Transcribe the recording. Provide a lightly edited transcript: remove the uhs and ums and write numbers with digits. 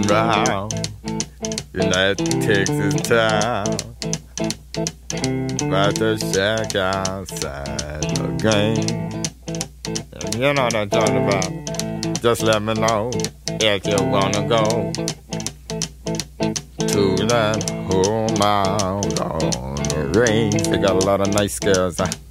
round in that Texas town. About to shack outside the game. You know what I'm talking about. Just let me know if you wanna go to that home out on the range. They got a lot of nice girls.